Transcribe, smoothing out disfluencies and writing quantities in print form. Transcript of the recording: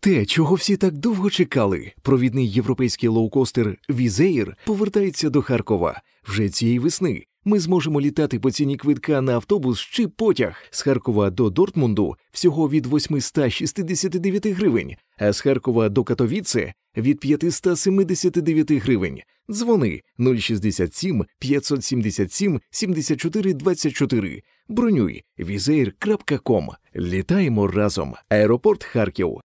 Те, чого всі так довго чекали, провідний європейський лоукостер Wizz Air повертається до Харкова. Вже цієї весни ми зможемо літати по ціні квитка на автобус чи потяг з Харкова до Дортмунду всього від 869 гривень, а з Харкова до Катовіце від 579 гривень. Дзвони 067 577 74 24. Бронюй wizzair.com. Літаємо разом. Аеропорт Харків.